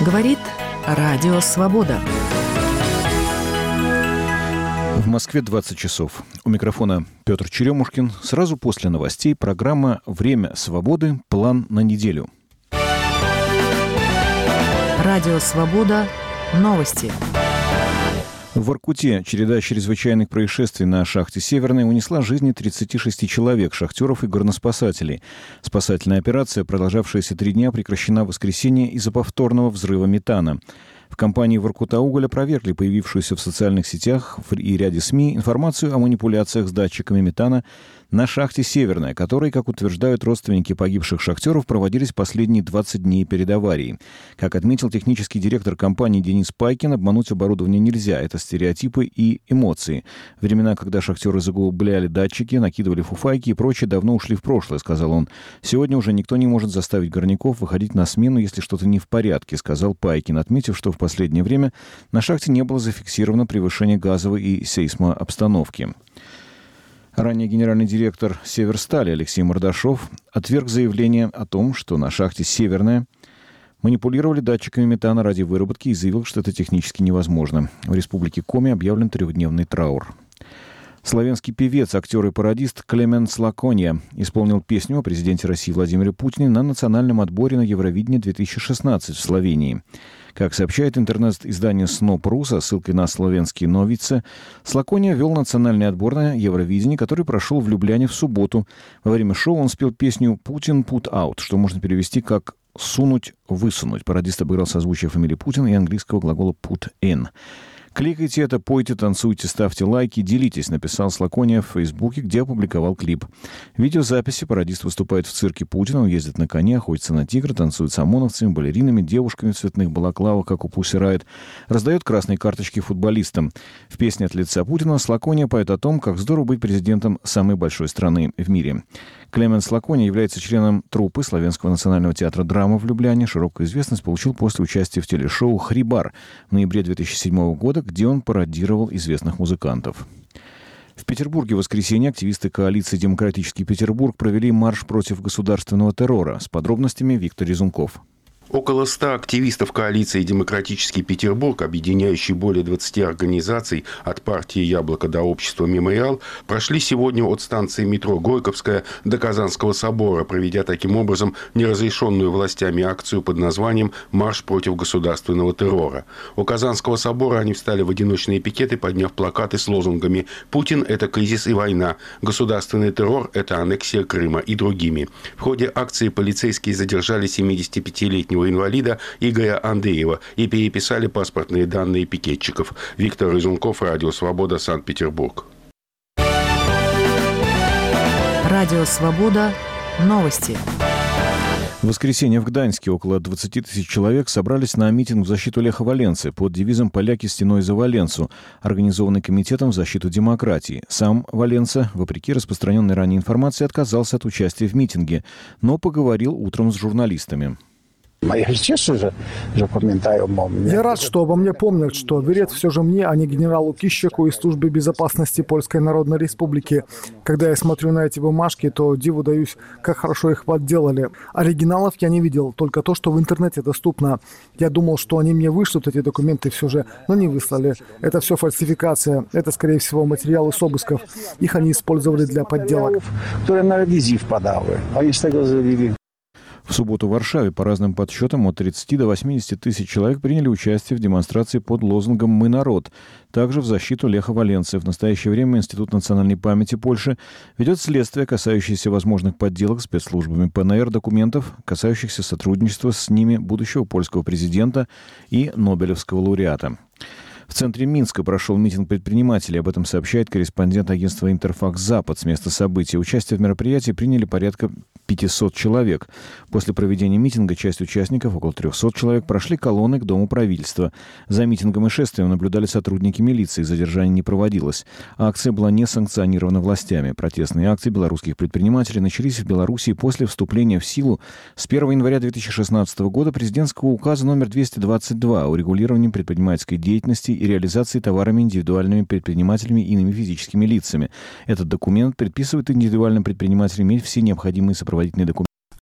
Говорит Радио Свобода. В Москве 20 часов. У микрофона Петр Черемушкин. Сразу после новостей программа «Время свободы. План на неделю». Радио Свобода. Новости. В Воркуте череда чрезвычайных происшествий на шахте «Северная» унесла жизни 36 человек, шахтеров и горноспасателей. Спасательная операция, продолжавшаяся 3 дня, прекращена в воскресенье из-за повторного взрыва метана. В компании «Воркута-Уголь» опровергли появившуюся в социальных сетях и ряде СМИ информацию о манипуляциях с датчиками метана на шахте «Северная», которые, как утверждают родственники погибших шахтеров, проводились последние 20 дней перед аварией. Как отметил технический директор компании Денис Пайкин, обмануть оборудование нельзя. Это стереотипы и эмоции. Времена, когда шахтеры заглубляли датчики, накидывали фуфайки и прочее, давно ушли в прошлое, сказал он. Сегодня уже никто не может заставить горняков выходить на смену, если что-то не в порядке, сказал Пайкин, отметив, что в последнее время на шахте не было зафиксировано превышение газовой и сейсмообстановки. Ранее генеральный директор «Северстали» Алексей Мордашов отверг заявление о том, что на шахте «Северная» манипулировали датчиками метана ради выработки и заявил, что это технически невозможно. В республике Коми объявлен 3-дневный траур. Славянский певец, актер и пародист Клеменс Лаконья исполнил песню о президенте России Владимире Путине на национальном отборе на Евровидение 2016 в Словении. Как сообщает интернет-издание «Сноб.ру» со ссылкой на словенские новицы, Слаконья вел национальный отбор на Евровидение, который прошел в Любляне в субботу. Во время шоу он спел песню «Путин put out», что можно перевести как «сунуть, высунуть». Пародист обыграл созвучие фамилии Путин и английского глагола put in. «Кликайте это, пойте, танцуйте, ставьте лайки, делитесь», написал Слаконья в Фейсбуке, где опубликовал клип. В видеозаписи пародист выступает в цирке Путина, он ездит на коне, охотится на тигра, танцует с ОМОНовцами, балеринами, девушками в цветных балаклавах, как у Пусси Райт, раздает красные карточки футболистам. В песне от лица Путина Слаконья поет о том, как здорово быть президентом самой большой страны в мире. Клеменс Лаконья является членом труппы Славянского национального театра «Драма» в Любляне. Широкую известность получил после участия в телешоу «Хрибар» в ноябре 2007 года, где он пародировал известных музыкантов. В Петербурге в воскресенье активисты коалиции «Демократический Петербург» провели марш против государственного террора. С подробностями Виктор Резунков. Около 100 активистов коалиции «Демократический Петербург», объединяющей более 20 организаций от партии «Яблоко» до общества «Мемориал», прошли сегодня от станции метро Горьковская до Казанского собора, проведя таким образом неразрешенную властями акцию под названием «Марш против государственного террора». У Казанского собора они встали в одиночные пикеты, подняв плакаты с лозунгами «Путин – это кризис и война», «Государственный террор – это аннексия Крыма» и другими. В ходе акции полицейские задержали 75-летнего инвалида Игоря Андреева и переписали паспортные данные пикетчиков. Виктор Резунков, Радио Свобода, Санкт-Петербург. Радио Свобода. Новости. В воскресенье в Гданьске около 20 тысяч человек собрались на митинг в защиту Леха Валенсы под девизом «Поляки стеной за Валенсу», организованный Комитетом в защиту демократии. Сам Валенса, вопреки распространенной ранее информации, отказался от участия в митинге, но поговорил утром с журналистами. Я рад, что обо мне помнят, что верят все же мне, а не генералу Кищеку из Службы безопасности Польской Народной Республики. Когда я смотрю на эти бумажки, то диву даюсь, как хорошо их подделали. Оригиналов я не видел, только то, что в интернете доступно. Я думал, что они мне вышлют эти документы все же, но не выслали. Это все фальсификация. Это, скорее всего, материалы с обысков. Их они использовали для подделок. В субботу в Варшаве по разным подсчетам от 30 до 80 тысяч человек приняли участие в демонстрации под лозунгом «Мы народ», также в защиту Леха Валенсы. В настоящее время Институт национальной памяти Польши ведет следствие, касающееся возможных подделок спецслужбами ПНР документов, касающихся сотрудничества с ними будущего польского президента и Нобелевского лауреата. В центре Минска прошел митинг предпринимателей. Об этом сообщает корреспондент агентства «Интерфакс-Запад» с места события. Участие в мероприятии приняли порядка 500 человек. После проведения митинга часть участников, около 300 человек, прошли колонной к Дому правительства. За митингом и шествием наблюдали сотрудники милиции. Задержание не проводилось. Акция была не санкционирована властями. Протестные акции белорусских предпринимателей начались в Белоруссии после вступления в силу с 1 января 2016 года президентского указа номер 222 о регулировании предпринимательской деятельности и реализации товарами индивидуальными предпринимателями и иными физическими лицами. Этот документ предписывает индивидуальным предпринимателям иметь все необходимые сопроводительные документы